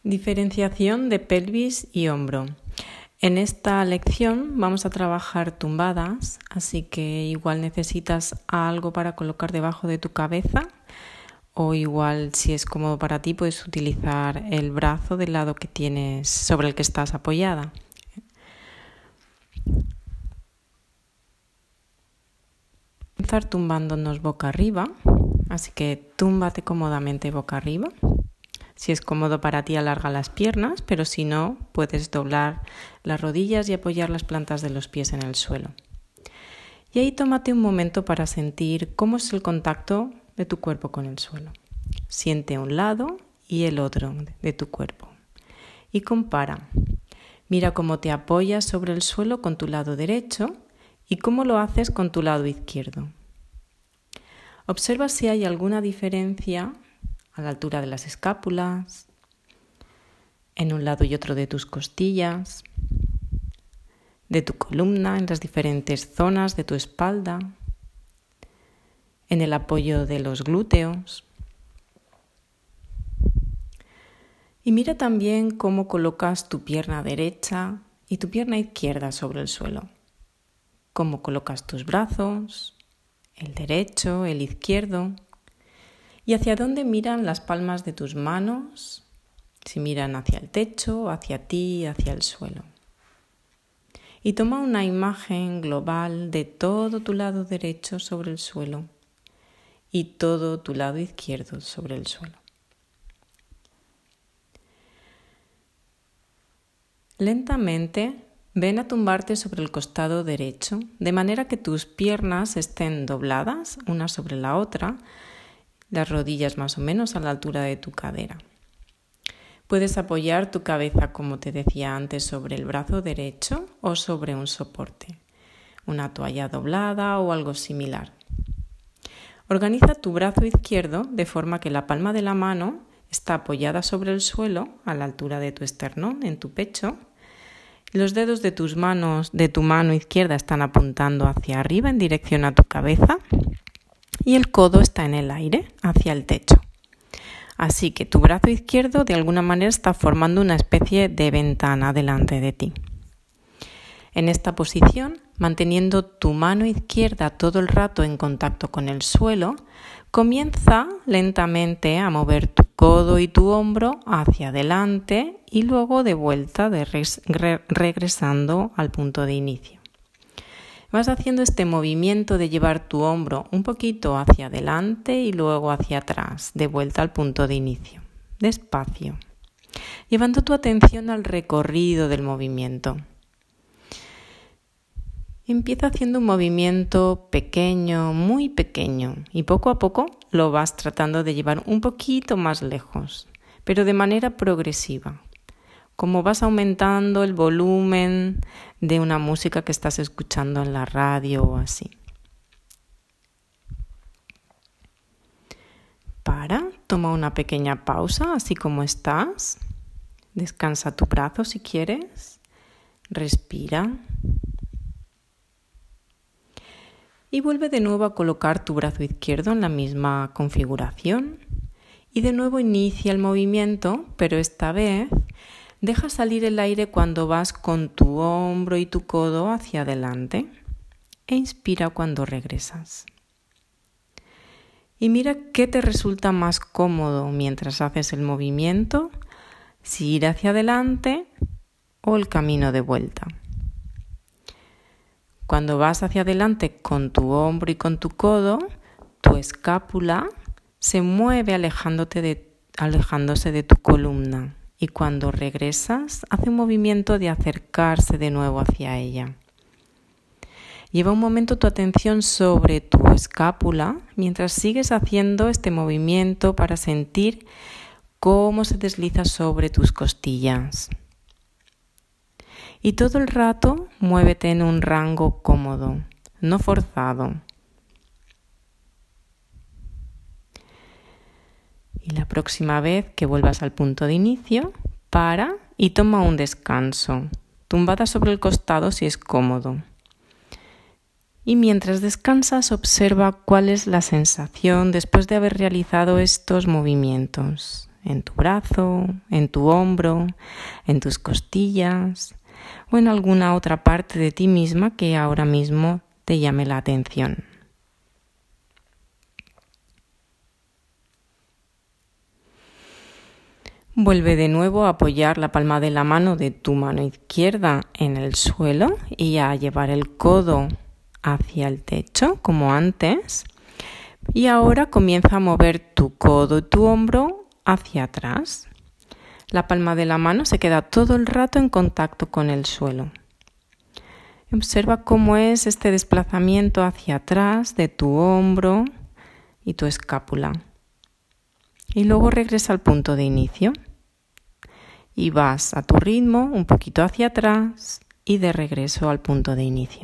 Diferenciación de pelvis y hombro. En esta lección vamos a trabajar tumbadas, así que igual necesitas algo para colocar debajo de tu cabeza o igual si es cómodo para ti puedes utilizar el brazo del lado que tienes sobre el que estás apoyada. Empezar tumbándonos boca arriba, así que túmbate cómodamente boca arriba. Si es cómodo para ti, alarga las piernas, pero si no, puedes doblar las rodillas y apoyar las plantas de los pies en el suelo. Y ahí tómate un momento para sentir cómo es el contacto de tu cuerpo con el suelo. Siente un lado y el otro de tu cuerpo. Y compara. Mira cómo te apoyas sobre el suelo con tu lado derecho y cómo lo haces con tu lado izquierdo. Observa si hay alguna diferencia a la altura de las escápulas, en un lado y otro de tus costillas, de tu columna, en las diferentes zonas de tu espalda, en el apoyo de los glúteos. Y mira también cómo colocas tu pierna derecha y tu pierna izquierda sobre el suelo. Cómo colocas tus brazos, el derecho, el izquierdo. ¿Y hacia dónde miran las palmas de tus manos? Si miran hacia el techo, hacia ti, hacia el suelo. Y toma una imagen global de todo tu lado derecho sobre el suelo y todo tu lado izquierdo sobre el suelo. Lentamente ven a tumbarte sobre el costado derecho, de manera que tus piernas estén dobladas una sobre la otra, las rodillas más o menos a la altura de tu cadera. Puedes apoyar tu cabeza, como te decía antes, sobre el brazo derecho o sobre un soporte, una toalla doblada o algo similar. Organiza tu brazo izquierdo de forma que la palma de la mano está apoyada sobre el suelo a la altura de tu esternón, en tu pecho. Los dedos de tu mano izquierda están apuntando hacia arriba en dirección a tu cabeza. Y el codo está en el aire, hacia el techo. Así que tu brazo izquierdo de alguna manera está formando una especie de ventana delante de ti. En esta posición, manteniendo tu mano izquierda todo el rato en contacto con el suelo, comienza lentamente a mover tu codo y tu hombro hacia adelante y luego de vuelta regresando al punto de inicio. Vas haciendo este movimiento de llevar tu hombro un poquito hacia adelante y luego hacia atrás, de vuelta al punto de inicio, despacio, llevando tu atención al recorrido del movimiento. Empieza haciendo un movimiento pequeño, muy pequeño, y poco a poco lo vas tratando de llevar un poquito más lejos, pero de manera progresiva. Como vas aumentando el volumen de una música que estás escuchando en la radio o así. Toma una pequeña pausa, así como estás. Descansa tu brazo si quieres. Respira. Y vuelve de nuevo a colocar tu brazo izquierdo en la misma configuración. Y de nuevo inicia el movimiento, pero esta vez deja salir el aire cuando vas con tu hombro y tu codo hacia adelante e inspira cuando regresas. Y mira qué te resulta más cómodo mientras haces el movimiento, si ir hacia adelante o el camino de vuelta. Cuando vas hacia adelante con tu hombro y con tu codo, tu escápula se mueve alejándose de tu columna. Y cuando regresas, hace un movimiento de acercarse de nuevo hacia ella. Lleva un momento tu atención sobre tu escápula mientras sigues haciendo este movimiento para sentir cómo se desliza sobre tus costillas. Y todo el rato muévete en un rango cómodo, no forzado. Y la próxima vez que vuelvas al punto de inicio, para y toma un descanso, tumbada sobre el costado si es cómodo. Y mientras descansas, observa cuál es la sensación después de haber realizado estos movimientos. en tu brazo, en tu hombro, en tus costillas o en alguna otra parte de ti misma que ahora mismo te llame la atención. Vuelve de nuevo a apoyar la palma de la mano de tu mano izquierda en el suelo y a llevar el codo hacia el techo como antes. Y ahora comienza a mover tu codo y tu hombro hacia atrás. La palma de la mano se queda todo el rato en contacto con el suelo. Observa cómo es este desplazamiento hacia atrás de tu hombro y tu escápula. Y luego regresa al punto de inicio. Y vas a tu ritmo un poquito hacia atrás y de regreso al punto de inicio.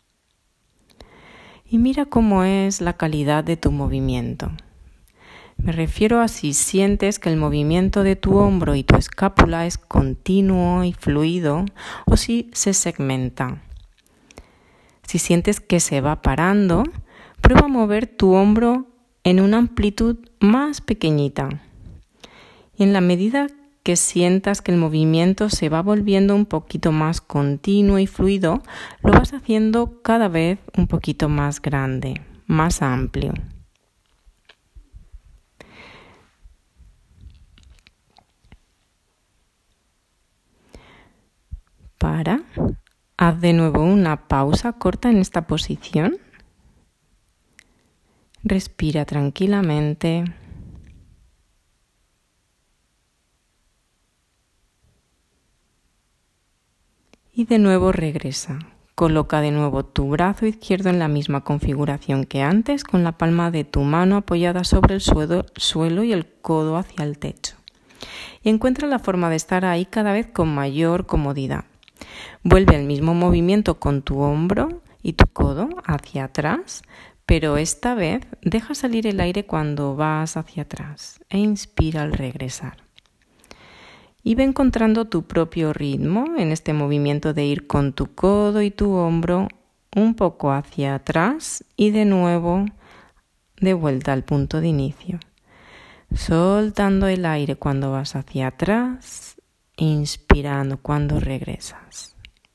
Y mira cómo es la calidad de tu movimiento. Me refiero a si sientes que el movimiento de tu hombro y tu escápula es continuo y fluido o si se segmenta. Si sientes que se va parando, prueba a mover tu hombro en una amplitud más pequeñita. Y en la medida que sientas que el movimiento se va volviendo un poquito más continuo y fluido, lo vas haciendo cada vez un poquito más grande, más amplio. Haz de nuevo una pausa corta en esta posición. Respira tranquilamente. Y de nuevo regresa. Coloca de nuevo tu brazo izquierdo en la misma configuración que antes, con la palma de tu mano apoyada sobre el suelo y el codo hacia el techo. Y encuentra la forma de estar ahí cada vez con mayor comodidad. Vuelve al mismo movimiento con tu hombro y tu codo hacia atrás, pero esta vez deja salir el aire cuando vas hacia atrás e inspira al regresar. Y ve encontrando tu propio ritmo en este movimiento de ir con tu codo y tu hombro un poco hacia atrás y de nuevo de vuelta al punto de inicio. Soltando el aire cuando vas hacia atrás, inspirando cuando regresas.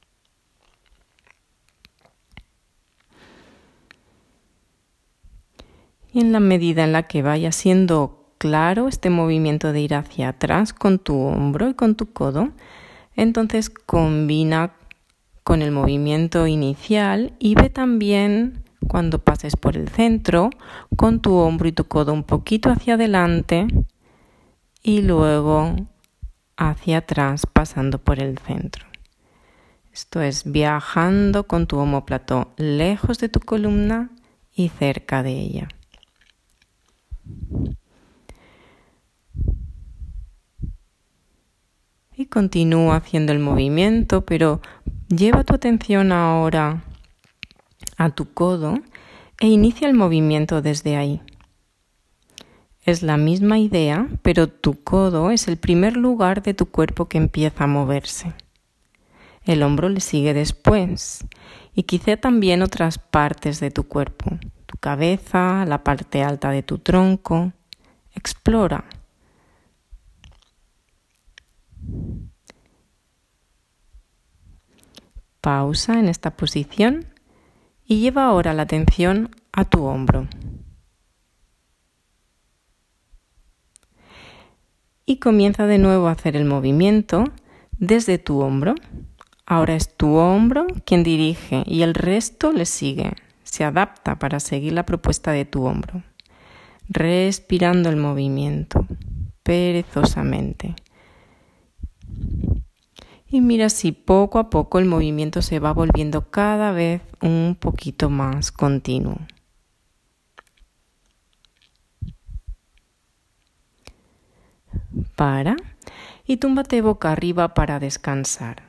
Y en la medida en la que vaya siendo claro este movimiento de ir hacia atrás con tu hombro y con tu codo, entonces combina con el movimiento inicial y ve también cuando pases por el centro con tu hombro y tu codo un poquito hacia adelante y luego hacia atrás pasando por el centro. Esto es viajando con tu omóplato lejos de tu columna y cerca de ella. Y continúa haciendo el movimiento, pero lleva tu atención ahora a tu codo e inicia el movimiento desde ahí. Es la misma idea, pero tu codo es el primer lugar de tu cuerpo que empieza a moverse. El hombro le sigue después y quizá también otras partes de tu cuerpo, tu cabeza, la parte alta de tu tronco. Explora. Pausa en esta posición y lleva ahora la atención a tu hombro. Y comienza de nuevo a hacer el movimiento desde tu hombro. Ahora es tu hombro quien dirige y el resto le sigue. Se adapta para seguir la propuesta de tu hombro. Respirando el movimiento perezosamente. Y mira si poco a poco el movimiento se va volviendo cada vez un poquito más continuo. Para y túmbate boca arriba para descansar.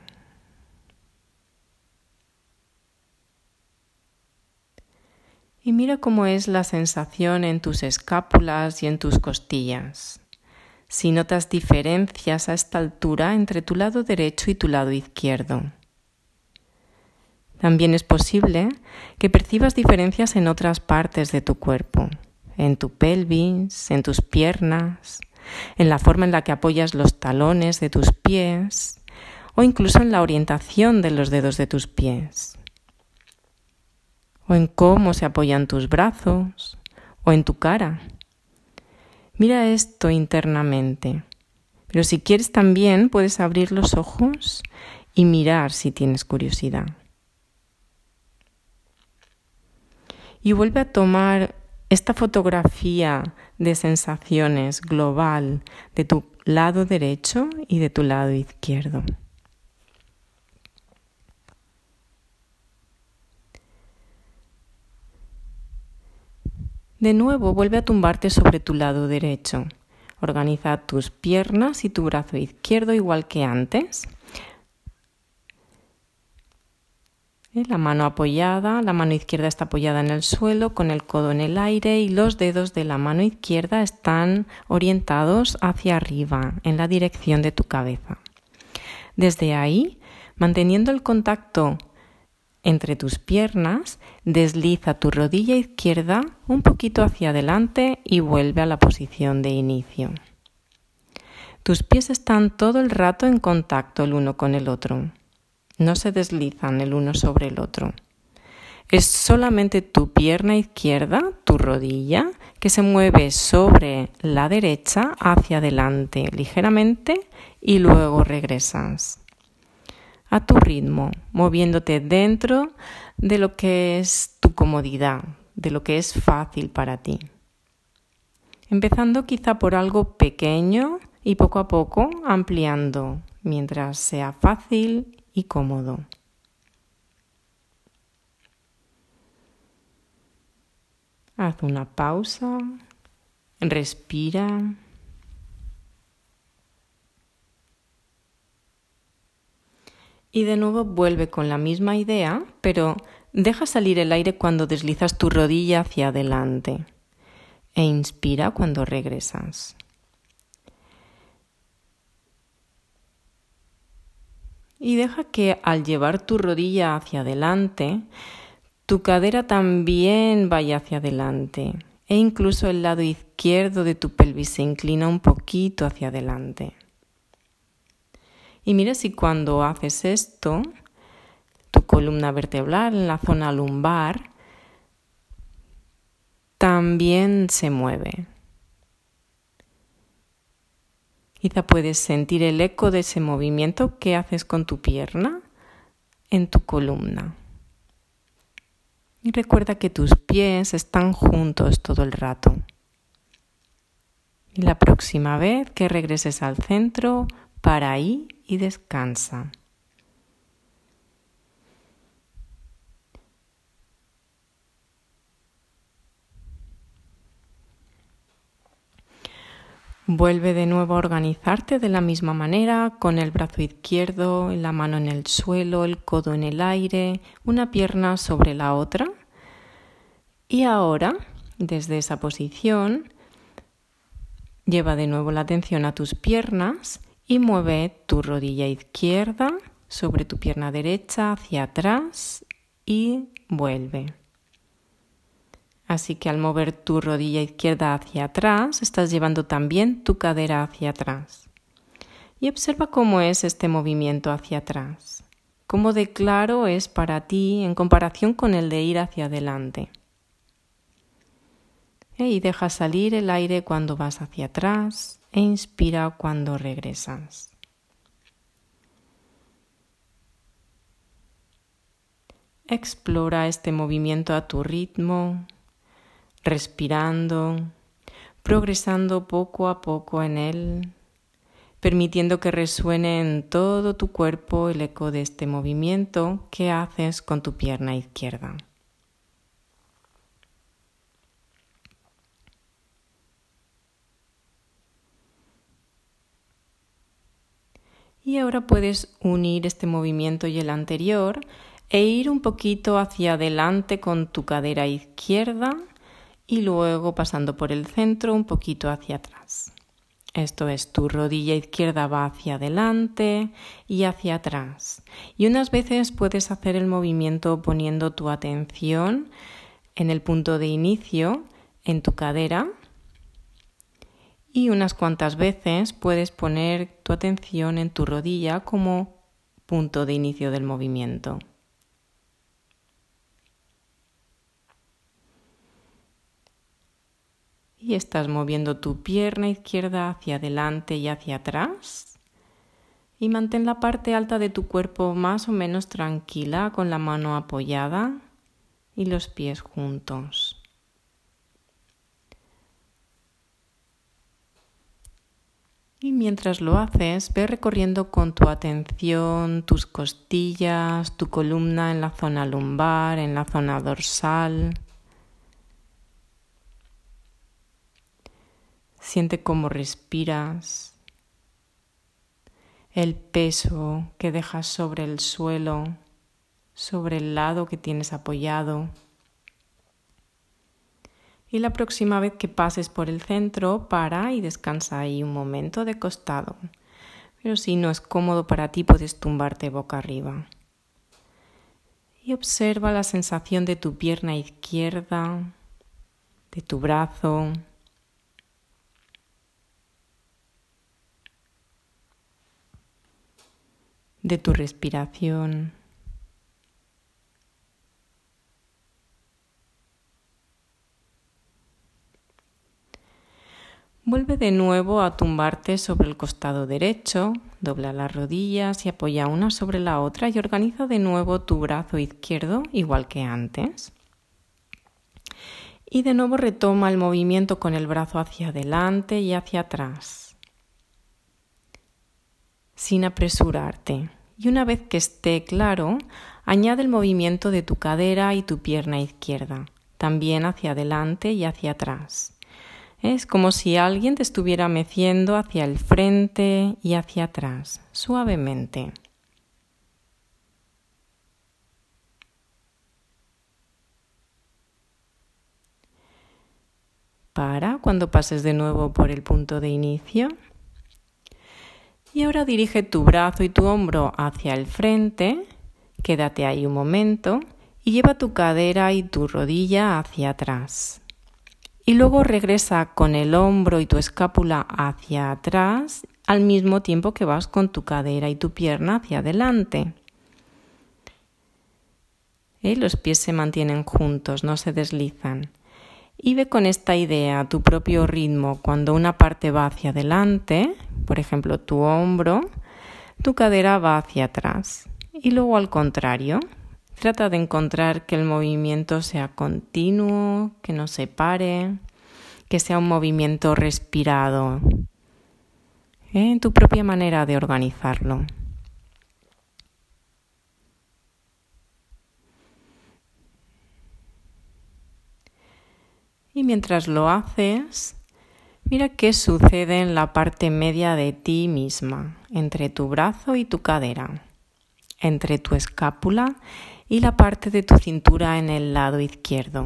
Y mira cómo es la sensación en tus escápulas y en tus costillas. Si notas diferencias a esta altura entre tu lado derecho y tu lado izquierdo. También es posible que percibas diferencias en otras partes de tu cuerpo, en tu pelvis, en tus piernas, en la forma en la que apoyas los talones de tus pies o incluso en la orientación de los dedos de tus pies, o en cómo se apoyan tus brazos o en tu cara. Mira esto internamente, pero si quieres también puedes abrir los ojos y mirar si tienes curiosidad. Y vuelve a tomar esta fotografía de sensaciones global de tu lado derecho y de tu lado izquierdo. De nuevo, vuelve a tumbarte sobre tu lado derecho. Organiza tus piernas y tu brazo izquierdo igual que antes. La mano apoyada, la mano izquierda está apoyada en el suelo con el codo en el aire y los dedos de la mano izquierda están orientados hacia arriba, en la dirección de tu cabeza. Desde ahí, manteniendo el contacto entre tus piernas, desliza tu rodilla izquierda un poquito hacia adelante y vuelve a la posición de inicio. Tus pies están todo el rato en contacto el uno con el otro. No se deslizan el uno sobre el otro. Es solamente tu pierna izquierda, tu rodilla, que se mueve sobre la derecha hacia adelante ligeramente y luego regresas a tu ritmo, moviéndote dentro de lo que es tu comodidad, de lo que es fácil para ti. Empezando quizá por algo pequeño y poco a poco ampliando mientras sea fácil y cómodo. Haz una pausa, respira. Y de nuevo vuelve con la misma idea, pero deja salir el aire cuando deslizas tu rodilla hacia adelante e inspira cuando regresas. Y deja que al llevar tu rodilla hacia adelante, tu cadera también vaya hacia adelante e incluso el lado izquierdo de tu pelvis se inclina un poquito hacia adelante. Y mira si cuando haces esto, tu columna vertebral en la zona lumbar también se mueve. Quizá puedes sentir el eco de ese movimiento que haces con tu pierna en tu columna. Y recuerda que tus pies están juntos todo el rato. Y la próxima vez que regreses al centro, para ahí y descansa. Vuelve de nuevo a organizarte de la misma manera, con el brazo izquierdo, la mano en el suelo, el codo en el aire, una pierna sobre la otra. Y ahora, desde esa posición, lleva de nuevo la atención a tus piernas y mueve tu rodilla izquierda sobre tu pierna derecha hacia atrás y vuelve. Así que al mover tu rodilla izquierda hacia atrás, estás llevando también tu cadera hacia atrás. Y observa cómo es este movimiento hacia atrás. Cómo de claro es para ti en comparación con el de ir hacia adelante. Y deja salir el aire cuando vas hacia atrás e inspira cuando regresas. Explora este movimiento a tu ritmo, respirando, progresando poco a poco en él, permitiendo que resuene en todo tu cuerpo el eco de este movimiento que haces con tu pierna izquierda. Y ahora puedes unir este movimiento y el anterior e ir un poquito hacia adelante con tu cadera izquierda y luego pasando por el centro un poquito hacia atrás. Esto es, tu rodilla izquierda va hacia adelante y hacia atrás. Y unas veces puedes hacer el movimiento poniendo tu atención en el punto de inicio, en tu cadera, Y unas cuantas veces puedes poner tu atención en tu rodilla como punto de inicio del movimiento. Y estás moviendo tu pierna izquierda hacia adelante y hacia atrás. Y mantén la parte alta de tu cuerpo más o menos tranquila con la mano apoyada y los pies juntos. Y mientras lo haces, ve recorriendo con tu atención tus costillas, tu columna en la zona lumbar, en la zona dorsal. Siente cómo respiras, el peso que dejas sobre el suelo, sobre el lado que tienes apoyado. Y la próxima vez que pases por el centro, para y descansa ahí un momento de costado. Pero si no es cómodo para ti, puedes tumbarte boca arriba. Y observa la sensación de tu pierna izquierda, de tu brazo, de tu respiración. Vuelve de nuevo a tumbarte sobre el costado derecho, dobla las rodillas y apoya una sobre la otra y organiza de nuevo tu brazo izquierdo igual que antes. Y de nuevo retoma el movimiento con el brazo hacia adelante y hacia atrás, sin apresurarte. Y una vez que esté claro, añade el movimiento de tu cadera y tu pierna izquierda, también hacia adelante y hacia atrás. Es como si alguien te estuviera meciendo hacia el frente y hacia atrás, suavemente. Para cuando pases de nuevo por el punto de inicio. Y ahora dirige tu brazo y tu hombro hacia el frente, quédate ahí un momento y lleva tu cadera y tu rodilla hacia atrás. Y luego regresa con el hombro y tu escápula hacia atrás al mismo tiempo que vas con tu cadera y tu pierna hacia adelante. Los pies se mantienen juntos, no se deslizan. Y ve con esta idea a tu propio ritmo. Cuando una parte va hacia adelante, por ejemplo tu hombro, tu cadera va hacia atrás. Y luego al contrario. Trata de encontrar que el movimiento sea continuo, que no se pare, que sea un movimiento respirado, en tu propia manera de organizarlo. Y mientras lo haces, mira qué sucede en la parte media de ti misma, entre tu brazo y tu cadera, entre tu escápula y la parte de tu cintura en el lado izquierdo.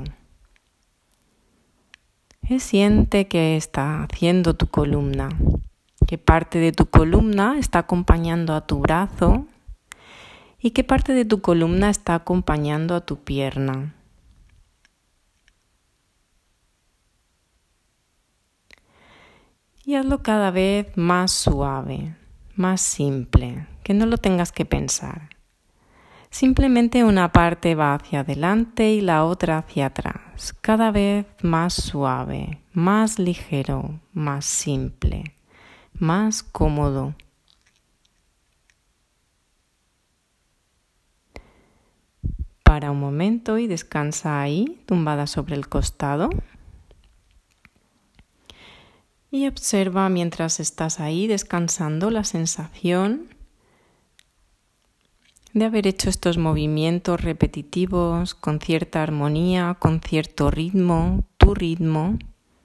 Siente qué está haciendo tu columna, qué parte de tu columna está acompañando a tu brazo y qué parte de tu columna está acompañando a tu pierna. Y hazlo cada vez más suave, más simple, que no lo tengas que pensar. Simplemente una parte va hacia adelante y la otra hacia atrás, cada vez más suave, más ligero, más simple, más cómodo. Para un momento y descansa ahí, tumbada sobre el costado. Y observa mientras estás ahí descansando la sensación de haber hecho estos movimientos repetitivos con cierta armonía, con cierto ritmo, tu ritmo.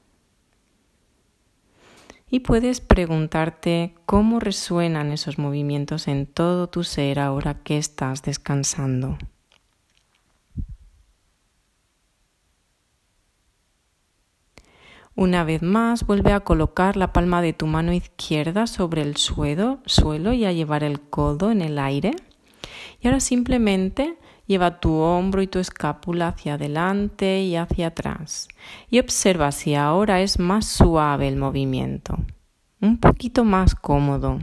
Y puedes preguntarte cómo resuenan esos movimientos en todo tu ser ahora que estás descansando. Una vez más, vuelve a colocar la palma de tu mano izquierda sobre el suelo y a llevar el codo en el aire. Y ahora simplemente Lleva tu hombro y tu escápula hacia adelante y hacia atrás. Y observa si ahora es más suave el movimiento, un poquito más cómodo.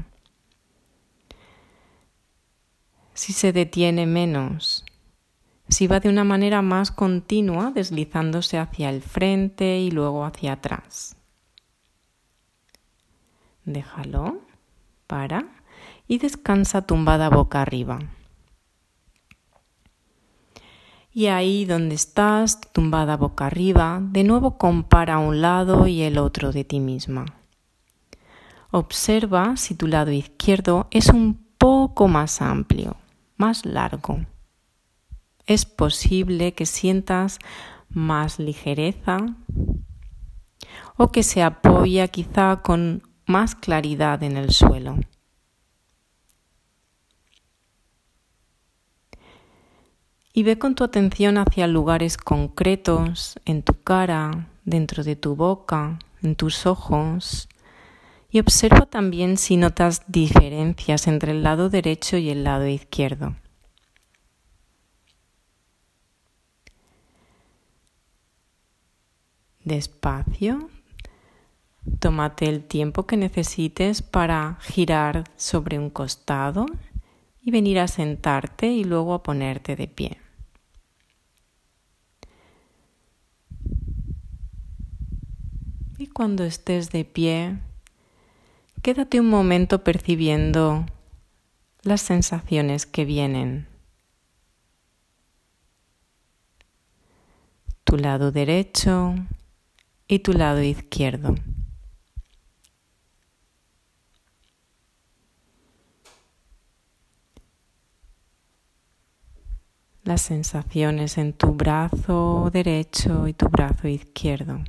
Si se detiene menos, si va de una manera más continua, deslizándose hacia el frente y luego hacia atrás. Déjalo, para y descansa tumbada boca arriba. Y ahí donde estás, tumbada boca arriba, de nuevo compara un lado y el otro de ti misma. Observa si tu lado izquierdo es un poco más amplio, más largo. Es posible que sientas más ligereza o que se apoya quizá con más claridad en el suelo. Y ve con tu atención hacia lugares concretos en tu cara, dentro de tu boca, en tus ojos. Y observa también si notas diferencias entre el lado derecho y el lado izquierdo. Despacio, tómate el tiempo que necesites para girar sobre un costado y venir a sentarte y luego a ponerte de pie. Y cuando estés de pie, quédate un momento percibiendo las sensaciones que vienen. Tu lado derecho y tu lado izquierdo. Las sensaciones en tu brazo derecho y tu brazo izquierdo.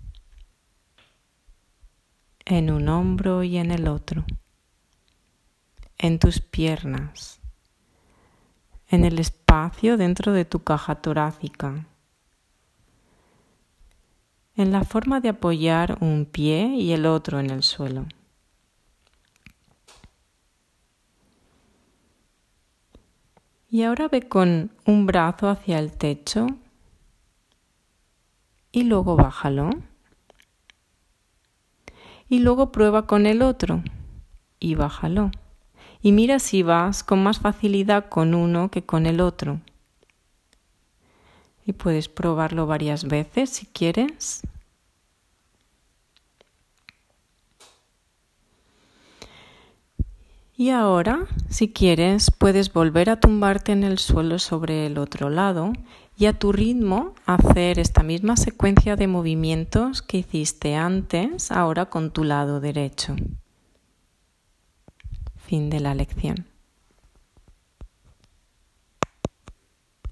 En un hombro y en el otro, en tus piernas, en el espacio dentro de tu caja torácica, en la forma de apoyar un pie y el otro en el suelo. Y ahora ve con un brazo hacia el techo y luego bájalo. Y luego prueba con el otro y bájalo. Y mira si vas con más facilidad con uno que con el otro. Y puedes probarlo varias veces si quieres. Y ahora, si quieres, puedes volver a tumbarte en el suelo sobre el otro lado y a tu ritmo hacer esta misma secuencia de movimientos que hiciste antes, ahora con tu lado derecho. Fin de la lección.